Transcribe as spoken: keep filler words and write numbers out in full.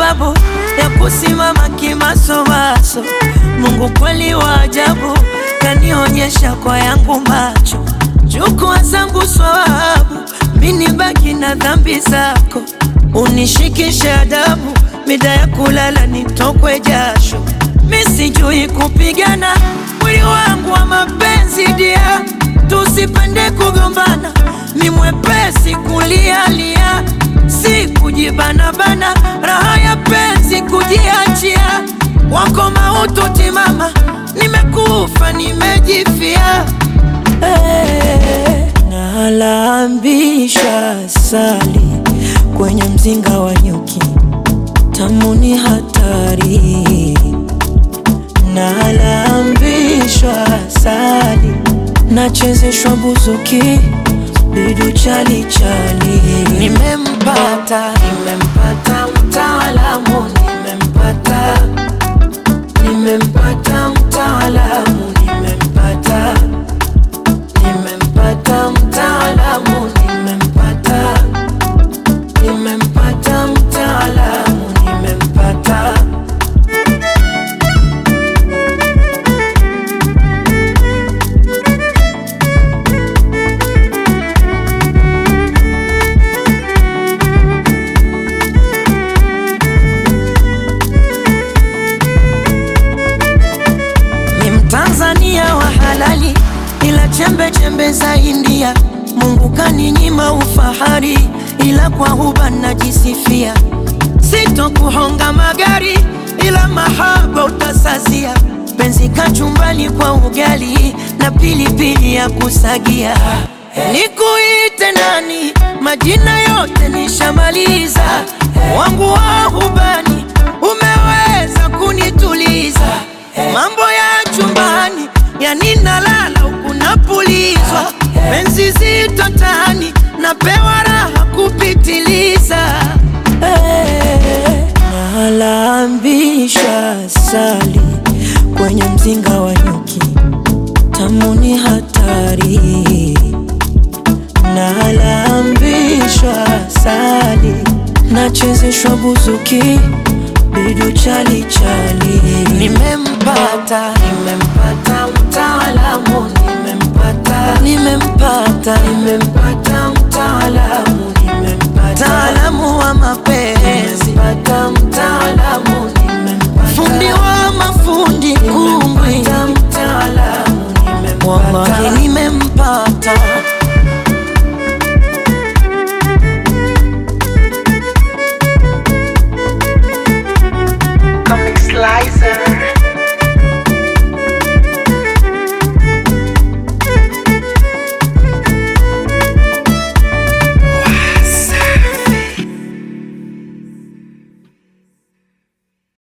sababu ya kusimama kimasomaso. Mungu kweli wa ajabu, kanionyesha kwa yangu macho. Chukua zangu swawabu, mini baki na dhambi zako. Unishikishe adabu, mida ya kulala nitokwe jasho. Misijui kupigana, mwili wangu wa mapenzi dia. Tusipende kugombana, mi mwepesi kulialia. Si kujibana bana, raha ya penzi kujiachia. Wako mautu timama, nimekufa nimejifia. Hey, nalambisha asali kwenye mzinga wa nyuki, tamu ni hatari. Nalambishwa asali, nachezeshwa buzuki, bidu chali chali. Nimempata, nimempata mtaalamu, nimempata. Nimempata mtaalamu, nimempata. Nimempata mtaalamu, nimempata. Nimempata mtaalamu, nimempata. Tanzania wa halali, ila chembe chembe za India. Mungu kaninyima ufahari, ila kwa huba najisifia. Sito kuhonga magari, ila mahaba utasazia. Penzi kachumbani kwa ugali, na pilipili ya kusagia. Nikuite nani, majina yote nishamaliza. Wangu wa hubani, umeweza kunituliza. Mambo ya chumbani, ya nina lala huku napulizwa. Penzi zito tani, napewa raha kupitiliza. Hey, nalambisha asali kwenye mzinga wa nyuki, tamu ni hatari. Nalambishwa asali, nachezeshwa buzuki, bidu chali chali. Nimempata, nimempata mtaalamu, nimempata. Nimempata, nimempata.